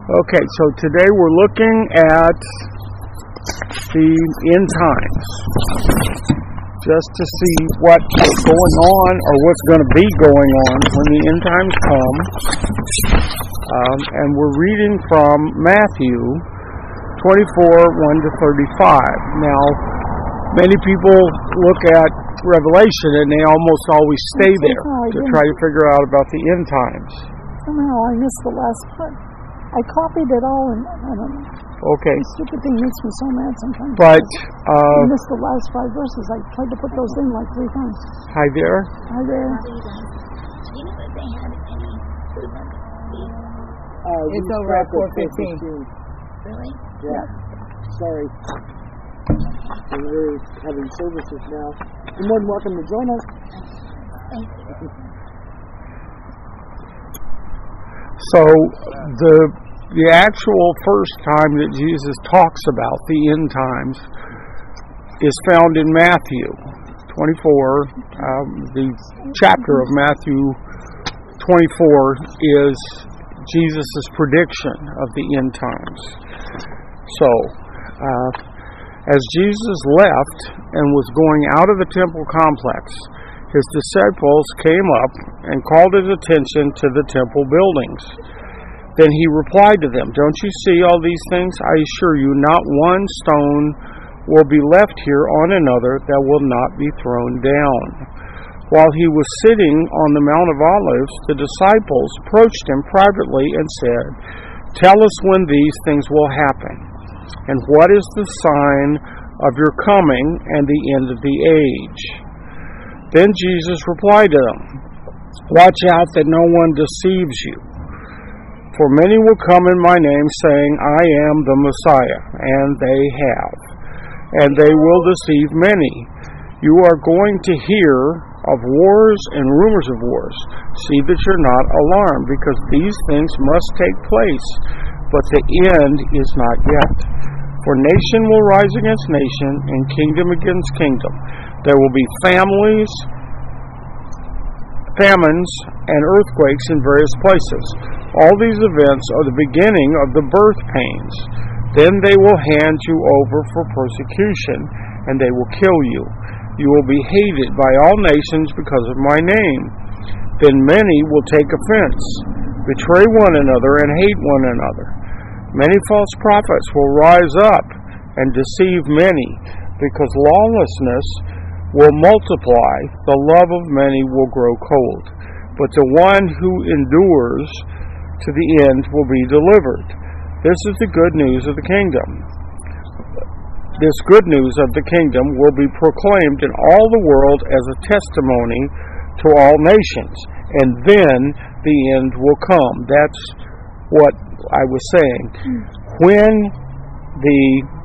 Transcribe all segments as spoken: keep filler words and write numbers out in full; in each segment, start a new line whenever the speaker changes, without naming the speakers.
Okay, so today we're looking at the end times, just to see what's going on or what's going to be going on when the end times come. Um, and we're reading from Matthew twenty-four, one to thirty-five. Now, many people look at Revelation and they almost always stay there to try to figure out about the end times.
Somehow I missed the last part. I copied it all, and I don't know.
Okay.
The stupid thing makes me so mad sometimes.
But uh,
I missed the last five verses. I tried to put those in like three times.
Hi there.
Hi there.
Do you know if they had any food numbers?
Uh,
it's over at four fifteen.
Really?
Yeah. yeah. Sorry. And we're having services now. You're more than welcome to join us.
Thank you.
So the the actual first time that Jesus talks about the end times is found in Matthew twenty-four. Um, the chapter of Matthew twenty-four is Jesus' prediction of the end times. So, uh, as Jesus left and was going out of the temple complex, his disciples came up and called his attention to the temple buildings. Then he replied to them, "Don't you see all these things? I assure you, not one stone will be left here on another that will not be thrown down." While he was sitting on the Mount of Olives, the disciples approached him privately and said, "Tell us when these things will happen, and what is the sign of your coming and the end of the age?" Then Jesus replied to them, "Watch out that no one deceives you. For many will come in my name, saying, 'I am the Messiah,' and they have. And they will deceive many. You are going to hear of wars and rumors of wars. See that you're not alarmed, because these things must take place, but the end is not yet. For nation will rise against nation, and kingdom against kingdom. There will be families, famines, and earthquakes in various places. All these events are the beginning of the birth pains. Then they will hand you over for persecution, and they will kill you. You will be hated by all nations because of my name. Then many will take offense, betray one another, and hate one another. Many false prophets will rise up and deceive many, because lawlessness will multiply, the love of many will grow cold. But the one who endures to the end will be delivered. This is the good news of the kingdom. This good news of the kingdom will be proclaimed in all the world as a testimony to all nations, and then the end will come. That's what I was saying. When the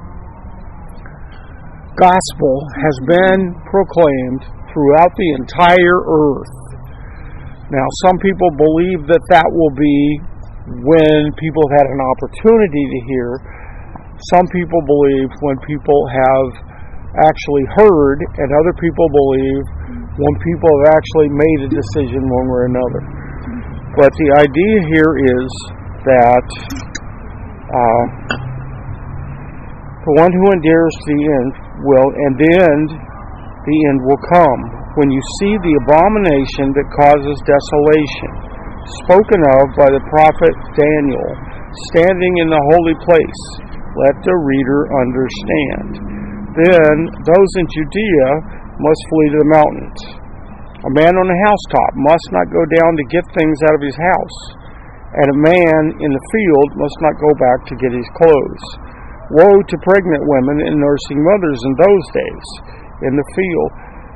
gospel has been proclaimed throughout the entire earth. Now, some people believe that that will be when people have had an opportunity to hear. Some people believe when people have actually heard, and other people believe when people have actually made a decision one way or another. But the idea here is that uh, the one who endures to the end will, and then the end will come. When you see the abomination that causes desolation, spoken of by the prophet Daniel, standing in the holy place, let the reader understand. Then those in Judea must flee to the mountains. A man on a housetop must not go down to get things out of his house, and a man in the field must not go back to get his clothes. Woe to pregnant women and nursing mothers in those days. In the field,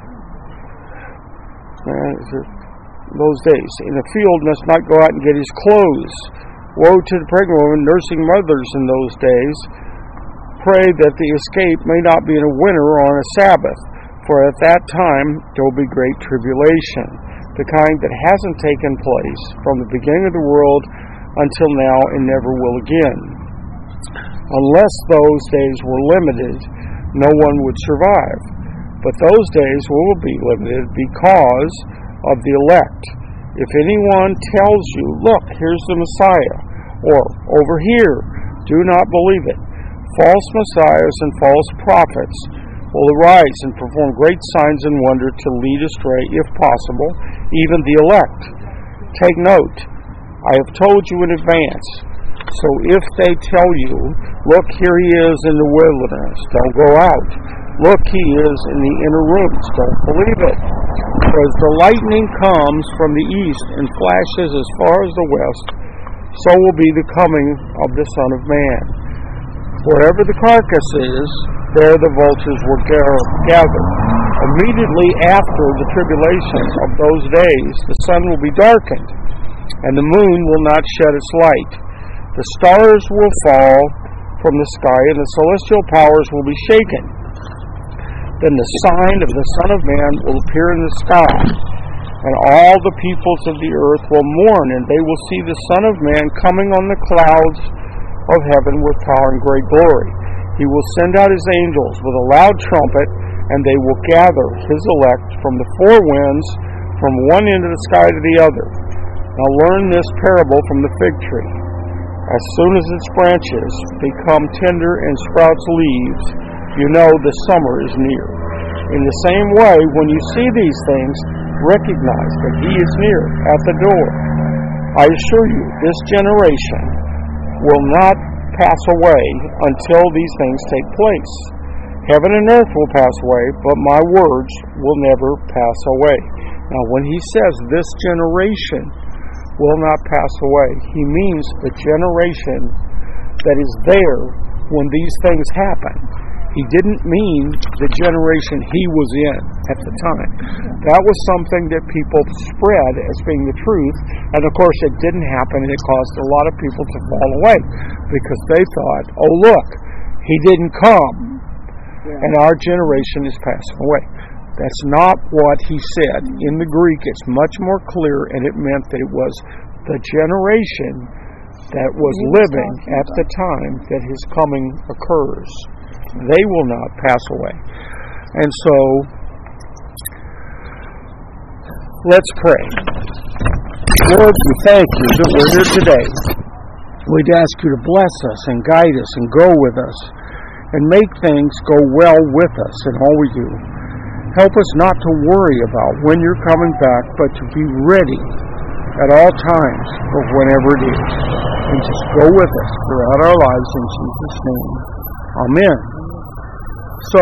uh, those days, in the field must not go out and get his clothes. Woe to the pregnant women, nursing mothers in those days. Pray that the escape may not be in a winter or on a Sabbath, for at that time there will be great tribulation, the kind that hasn't taken place from the beginning of the world until now and never will again. Unless those days were limited, no one would survive. But those days will be limited because of the elect. If anyone tells you, "Look, here's the Messiah," Or, over here, do not believe it. False messiahs and false prophets will arise and perform great signs and wonders to lead astray, if possible, even the elect. Take note, I have told you in advance. So if they tell you, look, here he is in the wilderness, don't go out. Look, he is in the inner rooms, don't believe it. For as the lightning comes from the east and flashes as far as the west, so will be the coming of the Son of Man. Wherever the carcass is, there the vultures will gather. Immediately after the tribulation of those days, the sun will be darkened, and the moon will not shed its light. The stars will fall from the sky, and the celestial powers will be shaken. Then the sign of the Son of Man will appear in the sky, and all the peoples of the earth will mourn, and they will see the Son of Man coming on the clouds of heaven with power and great glory. He will send out his angels with a loud trumpet, and they will gather his elect from the four winds, from one end of the sky to the other. Now learn this parable from the fig tree. As soon as its branches become tender and sprouts leaves, you know the summer is near. In the same way, when you see these things, recognize that he is near, at the door. I assure you, this generation will not pass away until these things take place. Heaven and earth will pass away, but my words will never pass away. Now, when he says this generation will not pass away, he means the generation that is there when these things happen. He didn't mean the generation he was in at the time. That was something that people spread as being the truth, and of course it didn't happen, and it caused a lot of people to fall away because they thought, oh look, he didn't come, and our generation is passing away. That's not what he said. In the Greek it's much more clear, and it meant that it was the generation that was living at the time that his coming occurs. They will not pass away. And so, let's pray. Lord, we thank you that we're here today. We'd ask you to bless us and guide us and go with us and make things go well with us in all we do. Help us not to worry about when you're coming back, but to be ready at all times for whenever it is. And just go with us throughout our lives in Jesus' name. Amen. So,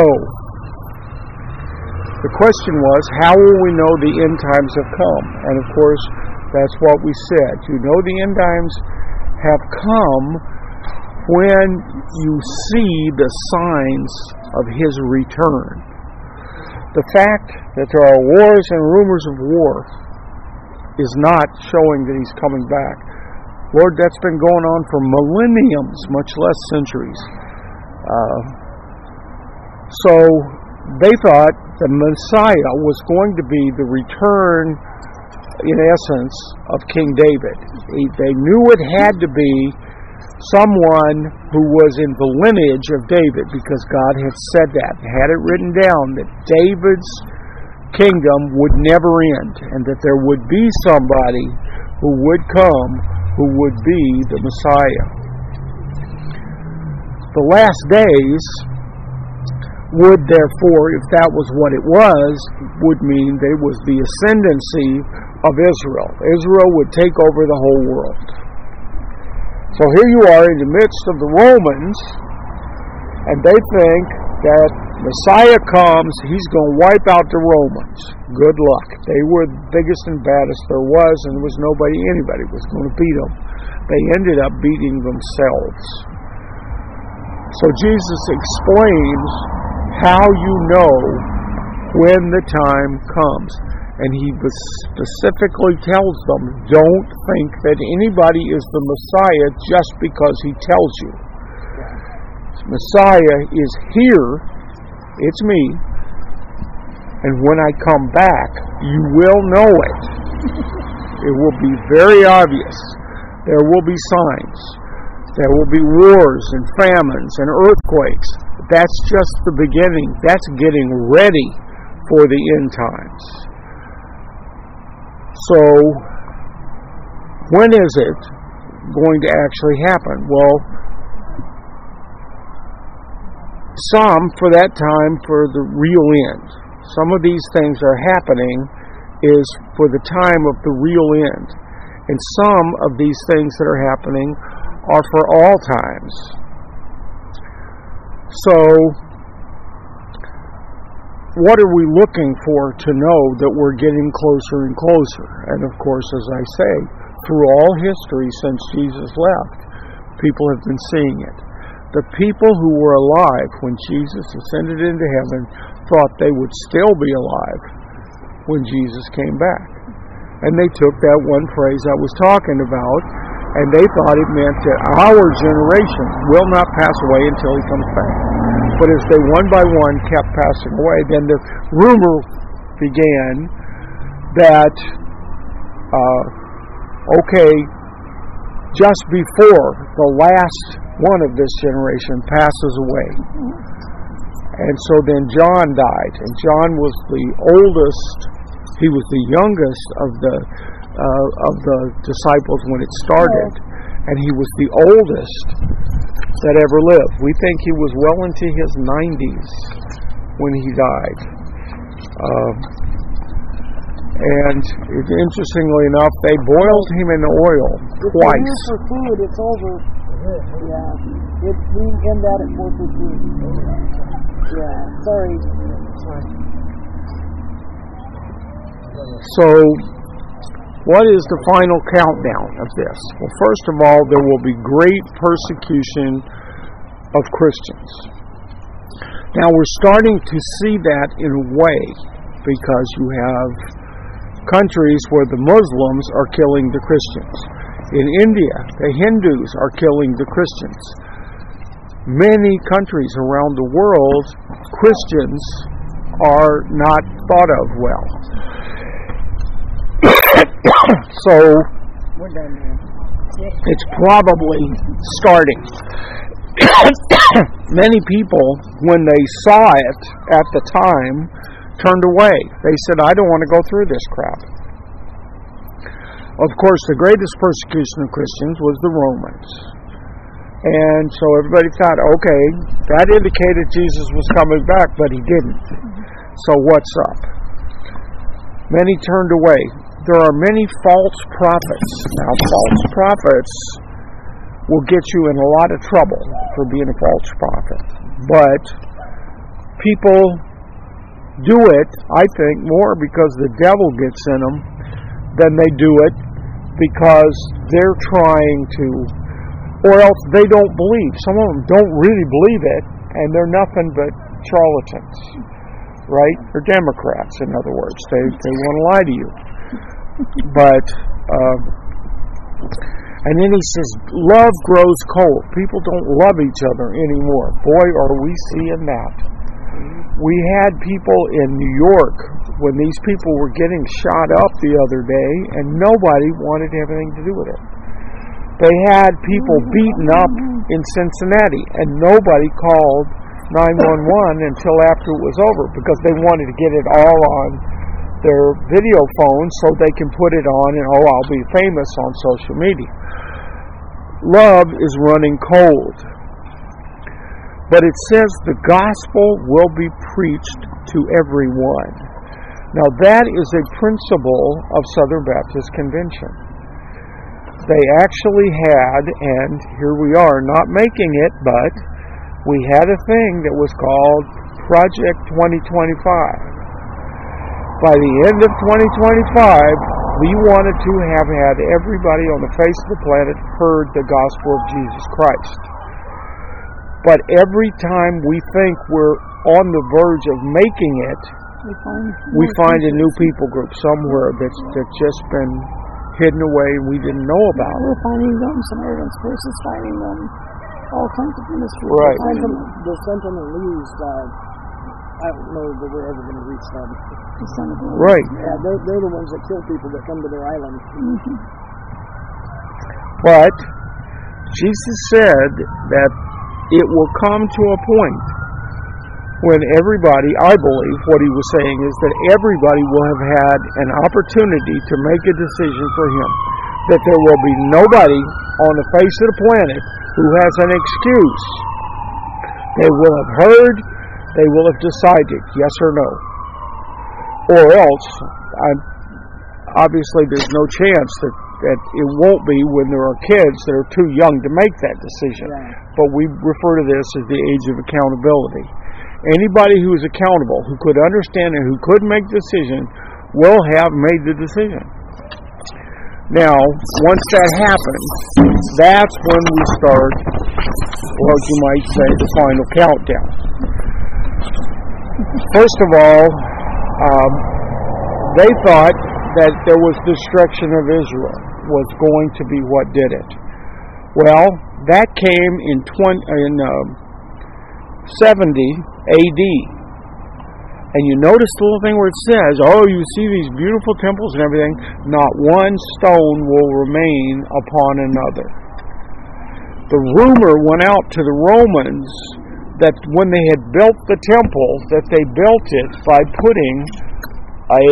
the question was, how will we know the end times have come? And of course, that's what we said. You know the end times have come when you see the signs of his return. The fact that there are wars and rumors of war is not showing that he's coming back. Lord, that's been going on for millenniums, much less centuries. Uh, so they thought the Messiah was going to be the return, in essence, of King David. They knew it had to be someone who was in the lineage of David, because God had said that, had it written down, that David's kingdom would never end, and that there would be somebody who would come who would be the Messiah. The last days would therefore, if that was what it was, would mean there was the ascendancy of Israel. Israel would take over the whole world. So here you are in the midst of the Romans, and they think that Messiah comes, he's going to wipe out the Romans. Good luck. They were the biggest and baddest there was, and there was nobody, anybody was going to beat them. They ended up beating themselves. So Jesus explains how you know when the time comes. And he specifically tells them, don't think that anybody is the Messiah just because he tells you. Messiah is here. It's me. And when I come back, you will know it. It will be very obvious. There will be signs. There will be wars and famines and earthquakes. That's just the beginning. That's getting ready for the end times. So, when is it going to actually happen? Well, some for that time for the real end. Some of these things are happening is for the time of the real end. And some of these things that are happening are for all times. So, what are we looking for to know that we're getting closer and closer? And of course, as I say, through all history since Jesus left, people have been seeing it. The people who were alive when Jesus ascended into heaven thought they would still be alive when Jesus came back. And they took that one phrase I was talking about, and they thought it meant that our generation will not pass away until he comes back. But as they one by one kept passing away, then the rumor began that, uh, okay, just before the last one of this generation passes away. And so then John died, and John was the oldest, he was the youngest of the uh, of the disciples when it started, and he was the oldest that ever lived. We think he was well into his nineties when he died. Uh, and it, interestingly enough, they boiled him in oil twice.
It's for food, it's over. Yeah, it, we end out at four fifteen. Yeah, sorry.
So, what is the final countdown of this? Well, first of all, there will be great persecution of Christians. Now, we're starting to see that in a way because you have countries where the Muslims are killing the Christians. In India, the Hindus are killing the Christians. Many countries around the world, Christians are not thought of well. So, it's probably starting. Many people, when they saw it at the time, turned away. They said, I don't want to go through this crap. Of course, the greatest persecution of Christians was the Romans. And so everybody thought, okay, that indicated Jesus was coming back, but he didn't. So what's up? Many turned away. There are many false prophets. Now, false prophets will get you in a lot of trouble for being a false prophet. But people do it, I think, more because the devil gets in them than they do it because they're trying to, or else they don't believe. Some of them don't really believe it, and they're nothing but charlatans, right? They're Democrats, in other words. They they want to lie to you. But, uh, and then he says, love grows cold. People don't love each other anymore. Boy, are we seeing that. We had people in New York when these people were getting shot up the other day, and nobody wanted to have anything to do with it. They had people beaten up in Cincinnati, and nobody called nine one one until after it was over because they wanted to get it all on their video phones so they can put it on and, oh, I'll be famous on social media. Love is running cold. But it says the gospel will be preached to everyone. Now that is a principle of Southern Baptist Convention. They actually had, and here we are, not making it, but we had a thing that was called Project twenty twenty-five. By the end of twenty twenty-five, we wanted to have had everybody on the face of the planet heard the gospel of Jesus Christ. But every time we think we're on the verge of making it,
We find,
we find a new people group somewhere that's, that's just been hidden away and we didn't know about.
We're finding them, Samaritan Spurs is finding them, all kinds of ministries.
Right.
Sentinel, the Sentinelese, uh, I don't know that we're ever going to reach them.
The son of God.
Right.
Yeah, they're, they're the ones that kill people that come to their island.
Mm-hmm.
But Jesus said that it will come to a point when everybody, I believe what he was saying is that everybody will have had an opportunity to make a decision for him. That there will be nobody on the face of the planet who has an excuse. They will have heard, they will have decided, yes or no. Or else, I, obviously there's no chance that, that it won't be when there are kids that are too young to make that decision.
Right.
But we refer to this as the age of accountability. Anybody who is accountable, who could understand and who could make the decision, will have made the decision. Now, once that happens, that's when we start, what you might say, the final countdown. First of all, um, they thought that there was destruction of Israel was going to be what did it. Well, that came in twenty, in um, seventy A D. And you notice the little thing where it says, oh, you see these beautiful temples and everything, not one stone will remain upon another. The rumor went out to the Romans that when they had built the temple, that they built it by putting a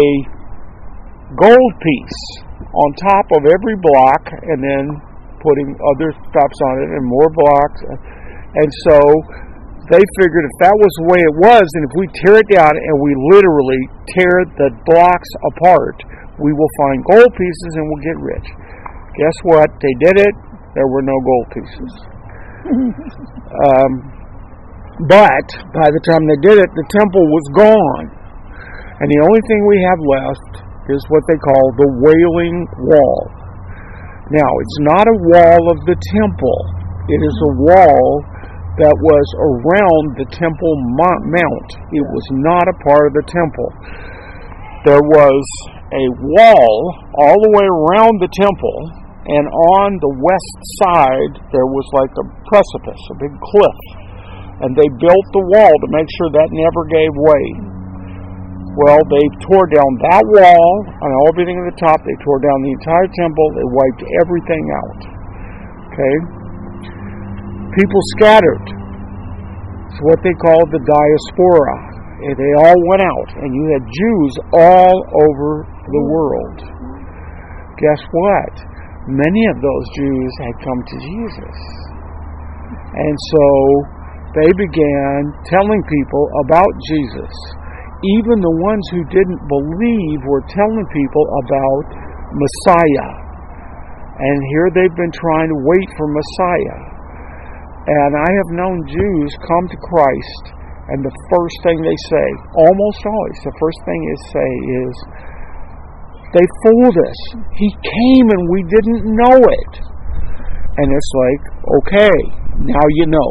gold piece on top of every block and then putting other stops on it and more blocks. And so they figured if that was the way it was, and if we tear it down and we literally tear the blocks apart, we will find gold pieces and we'll get rich. Guess what? They did it. There were no gold pieces. um, but by the time they did it, the temple was gone. And the only thing we have left is what they call the Wailing Wall. Now, it's not a wall of the temple. It is a wall that was around the Temple Mount. It was not a part of the temple. There was a wall all the way around the temple, and on the west side there was like a precipice, a big cliff. And they built the wall to make sure that never gave way. Well, they tore down that wall and everything at the top. They tore down the entire temple. They wiped everything out. Okay? People scattered. It's what they called the diaspora. They all went out, and you had Jews all over the world. Guess what? Many of those Jews had come to Jesus. And so they began telling people about Jesus. Even the ones who didn't believe were telling people about Messiah. And here they've been trying to wait for Messiah. And I have known Jews come to Christ, and the first thing they say, almost always, the first thing they say is, they fooled us. He came and we didn't know it. And it's like, okay, now you know.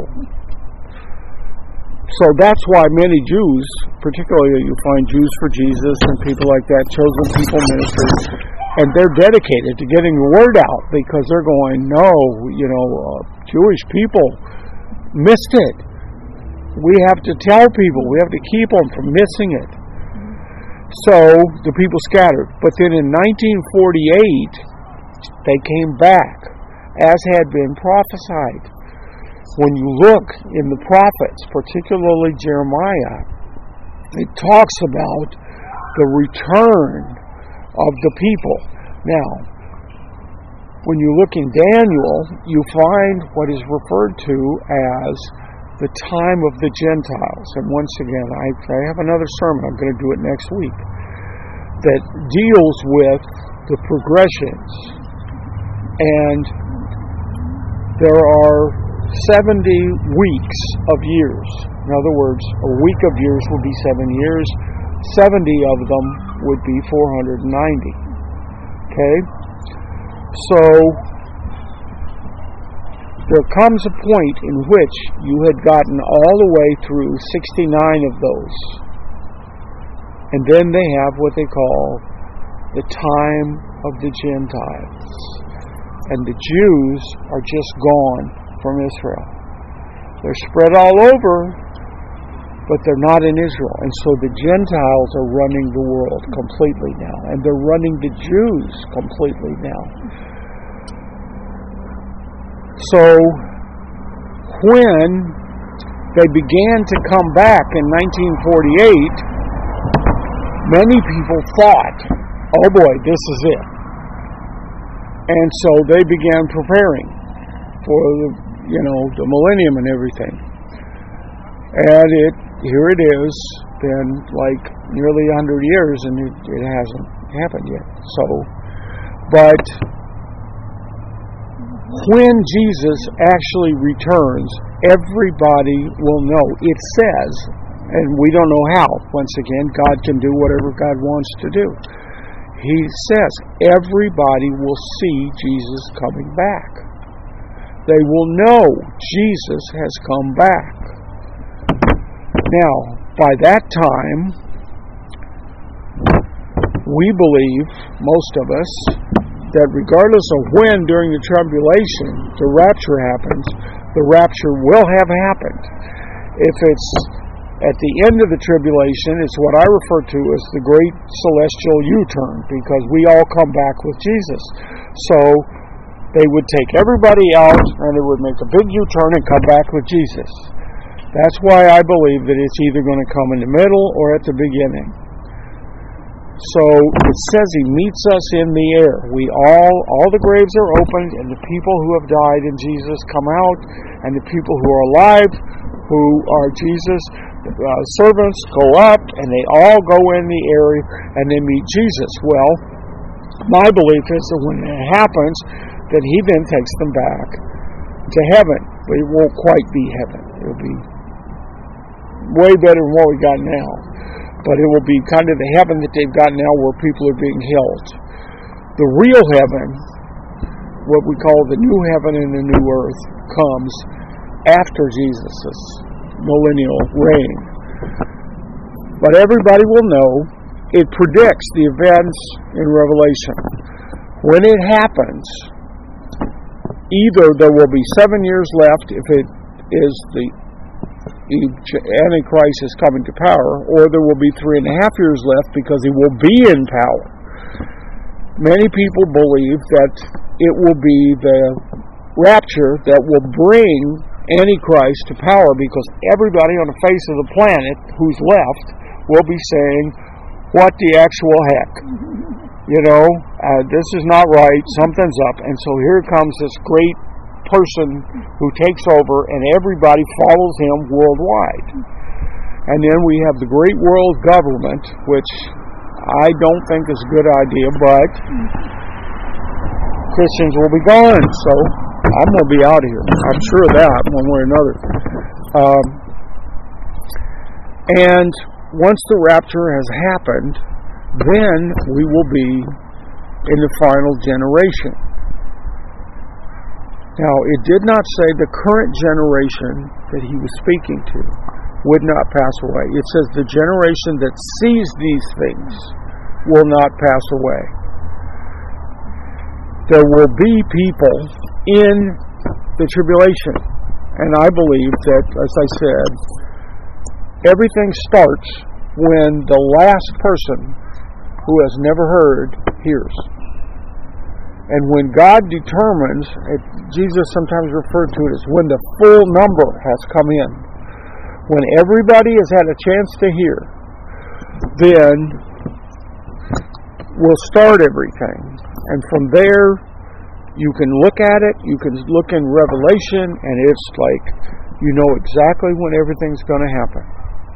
So that's why many Jews, particularly you find Jews for Jesus and people like that, chosen people ministers, and they're dedicated to getting the word out because they're going, no, you know, uh, Jewish people missed it. We have to tell people. We have to keep them from missing it. So the people scattered. But then in nineteen forty-eight, they came back, as had been prophesied. When you look in the prophets, particularly Jeremiah, it talks about the return of the people. Now, when you look in Daniel, you find what is referred to as the time of the Gentiles. And once again, I, I have another sermon, I'm going to do it next week, that deals with the progressions. And there are seventy weeks of years. In other words, a week of years would be seven years. seventy of them would be four hundred ninety. Okay? So, there comes a point in which you had gotten all the way through sixty-nine of those. And then they have what they call the time of the Gentiles. And the Jews are just gone from Israel. They're spread all over, but they're not in Israel. And so the Gentiles are running the world completely now. And they're running the Jews completely now. So, when they began to come back in nineteen forty-eight, many people thought, oh boy, this is it. And so they began preparing. for the, you know, the millennium and everything. And it here it is, been like nearly a hundred years, and it, it hasn't happened yet. So, but when Jesus actually returns, everybody will know. It says, and we don't know how. Once again, God can do whatever God wants to do. He says everybody will see Jesus coming back. They will know Jesus has come back. Now, by that time, we believe, most of us, that regardless of when during the tribulation the rapture happens, the rapture will have happened. If it's at the end of the tribulation, it's what I refer to as the great celestial U-turn, because we all come back with Jesus. So they would take everybody out, and they would make a big U-turn and come back with Jesus. That's why I believe that it's either going to come in the middle or at the beginning. So it says He meets us in the air. We all, all the graves are opened, and the people who have died in Jesus come out, and the people who are alive, who are Jesus' uh, servants, go up, and they all go in the air, and they meet Jesus. Well, my belief is that when that happens, that He then takes them back to heaven. But it won't quite be heaven. It will be way better than what we got now. But it will be kind of the heaven that they've got now, where people are being held. The real heaven, what we call the new heaven and the new earth, comes after Jesus' millennial reign. But everybody will know, it predicts the events in Revelation. When it happens, either there will be seven years left if it is the Antichrist is coming to power, or there will be three and a half years left because he will be in power. Many people believe that it will be the rapture that will bring Antichrist to power, because everybody on the face of the planet who's left will be saying, what the actual heck? You know, uh, this is not right, something's up. And so here comes this great person who takes over, and everybody follows him worldwide. And then we have the great world government, which I don't think is a good idea, but Christians will be gone, so I'm going to be out of here. I'm sure of that, one way or another. Um, and once the rapture has happened, then we will be in the final generation. Now, it did not say the current generation that he was speaking to would not pass away. It says the generation that sees these things will not pass away. There will be people in the tribulation. And I believe that, as I said, everything starts when the last person who has never heard hears. And when God determines, Jesus sometimes referred to it as when the full number has come in, when everybody has had a chance to hear, then we'll start everything. And from there, you can look at it, you can look in Revelation, and it's like you know exactly when everything's going to happen.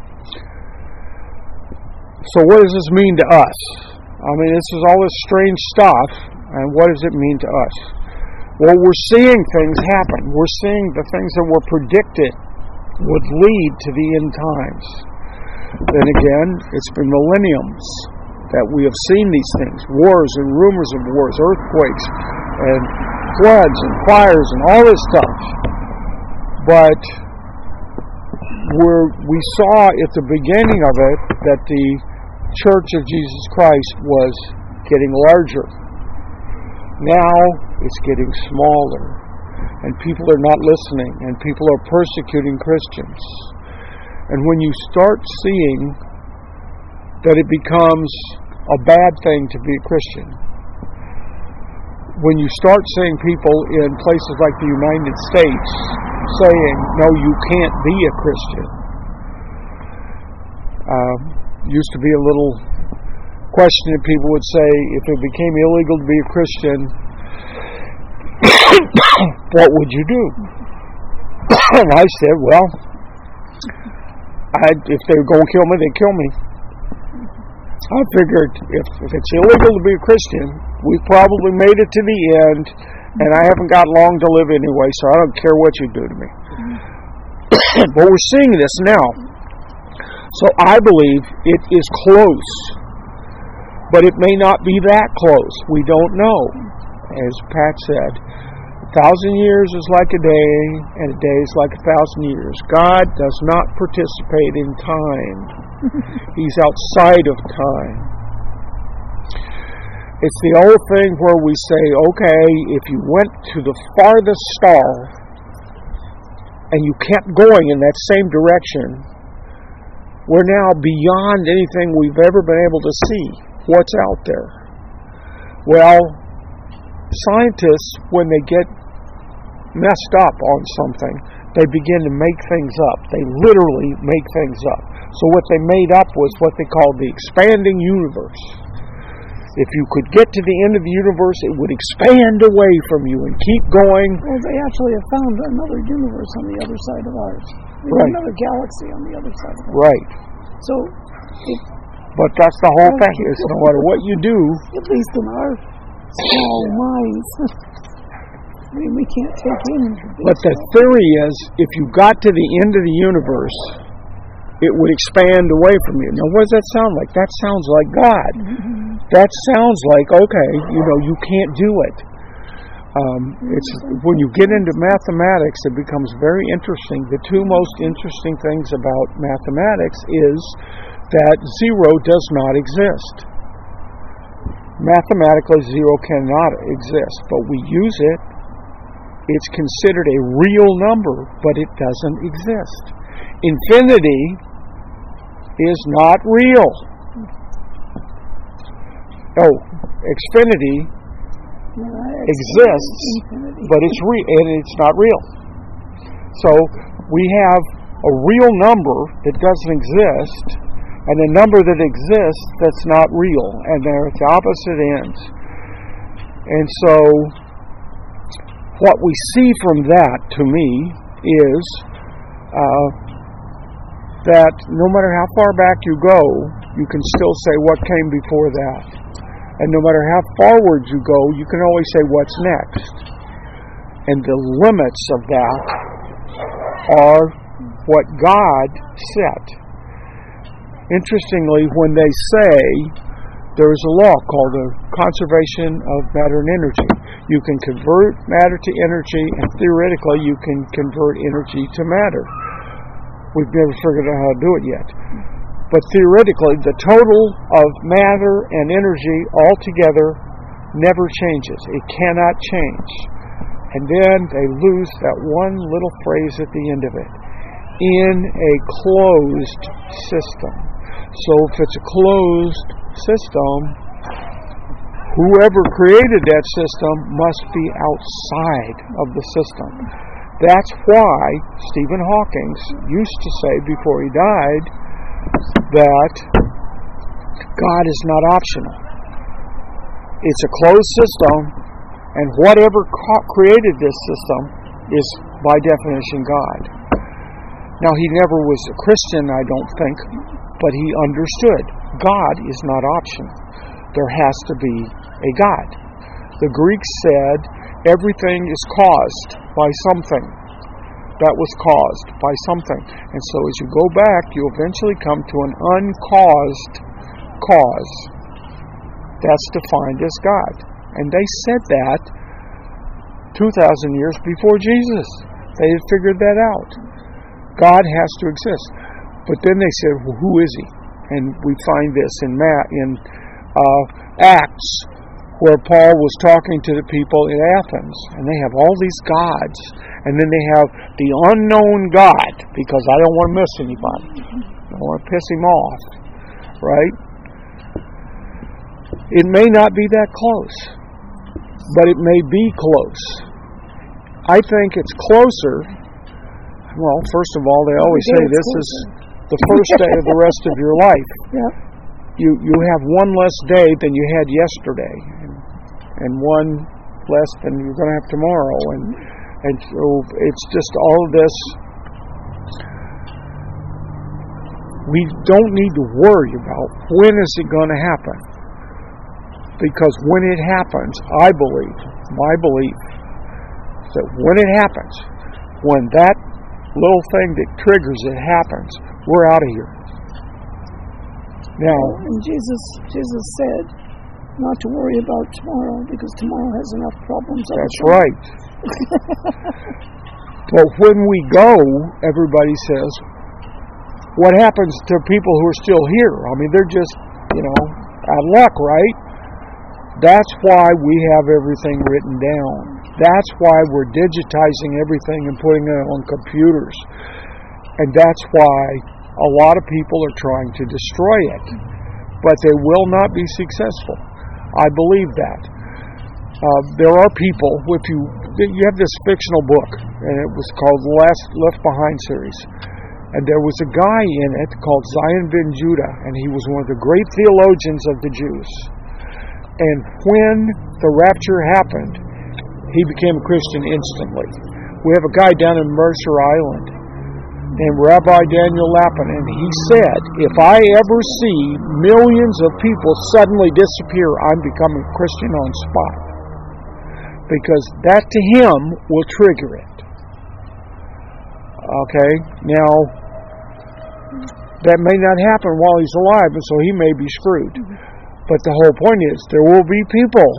So what does this mean to us? I mean, this is all this strange stuff, and what does it mean to us? Well, we're seeing things happen. We're seeing the things that were predicted would lead to the end times. Then again, it's been millenniums that we have seen these things. Wars and rumors of wars, earthquakes, and floods and fires and all this stuff. But we're, we saw at the beginning of it that the Church of Jesus Christ was getting larger. Now it's getting smaller, and people are not listening, and people are persecuting Christians. And when you start seeing that it becomes a bad thing to be a Christian, when you start seeing people in places like the United States saying, no, you can't be a Christian, um, used to be a little question that people would say, if it became illegal to be a Christian, what would you do? And I said, well, I'd, if they were going to kill me, they'd kill me. I figured if, if it's illegal to be a Christian, we've probably made it to the end, and I haven't got long to live anyway, so I don't care what you do to me. But we're seeing this now. So I believe it is close, but it may not be that close. We don't know. As Pat said, a thousand years is like a day, and a day is like a thousand years. God does not participate in time. He's outside of time. It's the old thing where we say, okay, if you went to the farthest star and you kept going in that same direction, we're now beyond anything we've ever been able to see. What's out there? Well, scientists, when they get messed up on something, they begin to make things up. They literally make things up. So what they made up was what they called the expanding universe. If you could get to the end of the universe, it would expand away from you and keep going.
Well, they actually have found another universe on the other side of ours. There's
Right.
another galaxy on the other side of ours.
Right.
So, it,
But that's the whole thing, is no matter what you do,
at least in our small minds, I mean, we can't take in.
but the theory is, if you got to the end of the universe, it would expand away from you. Now, what does that sound like? That sounds like God.
Mm-hmm.
That sounds like, okay, you know, you can't do it. Um, it's when you get into mathematics, it becomes very interesting. The two most interesting things about mathematics is that zero does not exist. Mathematically, zero cannot exist, but we use it. It's considered a real number, but it doesn't exist. Infinity is not real. Oh, Xfinity exists, but it's re- and it's not real. So we have a real number that doesn't exist, and a number that exists that's not real, and they're at the opposite ends. And so what we see from that, to me, is uh, that no matter how far back you go, you can still say what came before that. And no matter how forward you go, you can always say what's next. And the limits of that are what God set. Interestingly, when they say there is a law called the conservation of matter and energy, you can convert matter to energy, and theoretically you can convert energy to matter. We've never figured out how to do it yet. But theoretically, the total of matter and energy altogether never changes. It cannot change. And then they lose that one little phrase at the end of it. In a closed system. So if it's a closed system, whoever created that system must be outside of the system. That's why Stephen Hawking used to say before he died that God is not optional. It's a closed system, and whatever ca- created this system is by definition God. Now, he never was a Christian, I don't think, but he understood God is not optional. There has to be a God. The Greeks said everything is caused by something. That was caused by something. And so as you go back, you eventually come to an uncaused cause. That's defined as God. And they said that two thousand years before Jesus. They had figured that out. God has to exist. But then they said, well, who is he? And we find this in, Ma- in uh, Acts, where Paul was talking to the people in Athens, and they have all these gods, and then they have the unknown God, because I don't want to miss anybody. I don't want to piss him off, right? It may not be that close, but it may be close. I think it's closer. Well, first of all, they always say this is the first day of the rest of your life.
Yep.
You you have one less day than you had yesterday, and, and one less than you're going to have tomorrow. And, and so it's just all of this. We don't need to worry about when is it going to happen. Because when it happens, I believe, my belief, is that when it happens, when that little thing that triggers it happens, we're out of here. Now,
and Jesus, Jesus said not to worry about tomorrow because tomorrow has enough problems.
That's right. But when we go, everybody says, what happens to people who are still here? I mean, they're just, you know, out of luck, right? That's why we have everything written down. That's why we're digitizing everything and putting it on computers. And that's why a lot of people are trying to destroy it. But they will not be successful. I believe that. Uh, there are people, if you, you have this fictional book, and it was called The Last Left Behind series. And there was a guy in it called Zion ben Judah, and he was one of the great theologians of the Jews. And when the rapture happened, he became a Christian instantly. We have a guy down in Mercer Island named Rabbi Daniel Lapin, and he said, if I ever see millions of people suddenly disappear, I'm becoming a Christian on spot. Because that to him will trigger it. Okay, now, that may not happen while he's alive, and so he may be screwed. But the whole point is, there will be people,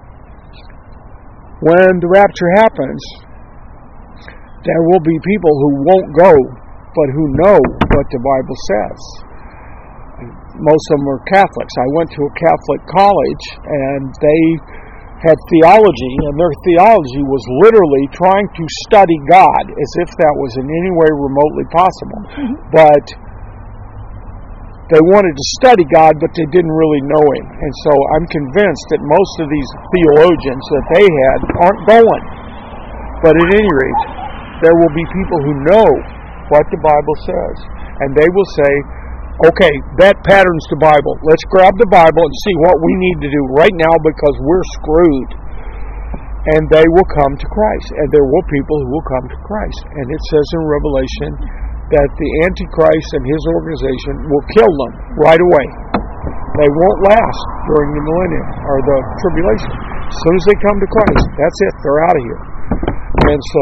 when the rapture happens, there will be people who won't go, but who know what the Bible says. Most of them are Catholics. I went to a Catholic college, and they had theology, and their theology was literally trying to study God, as if that was in any way remotely possible. But they wanted to study God, but they didn't really know Him. And so I'm convinced that most of these theologians that they had aren't going. But at any rate, there will be people who know what the Bible says. And they will say, okay, that patterns the Bible. Let's grab the Bible and see what we need to do right now because we're screwed. And they will come to Christ. And there will people who will come to Christ. And it says in Revelation that the Antichrist and his organization will kill them right away. They won't last during the millennium or the tribulation. As soon as they come to Christ, that's it. They're out of here. And so,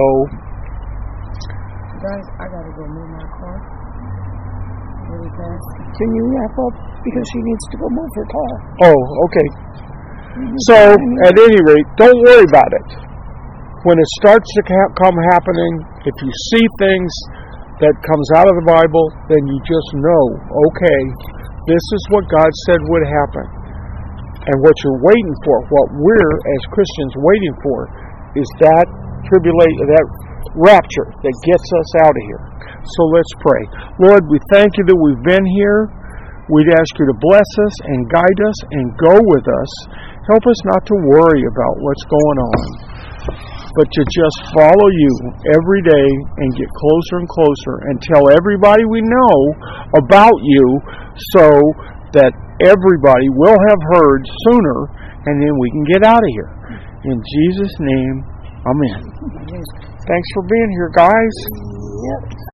Guys, I gotta go move my car really fast.
Can you wrap up because she needs to go move her car?
oh, okay. So, at any rate, don't worry about it. When it starts to come happening, if you see things that comes out of the Bible, then you just know, okay, this is what God said would happen. And what you're waiting for, what we're as Christians waiting for, is that tribulation, that rapture that gets us out of here. So let's pray. Lord, we thank you that we've been here. We'd ask you to bless us and guide us and go with us. Help us not to worry about what's going on, but to just follow you every day and get closer and closer and tell everybody we know about you so that everybody will have heard sooner and then we can get out of here. In Jesus' name, amen. Thanks for being here, guys.
Yep.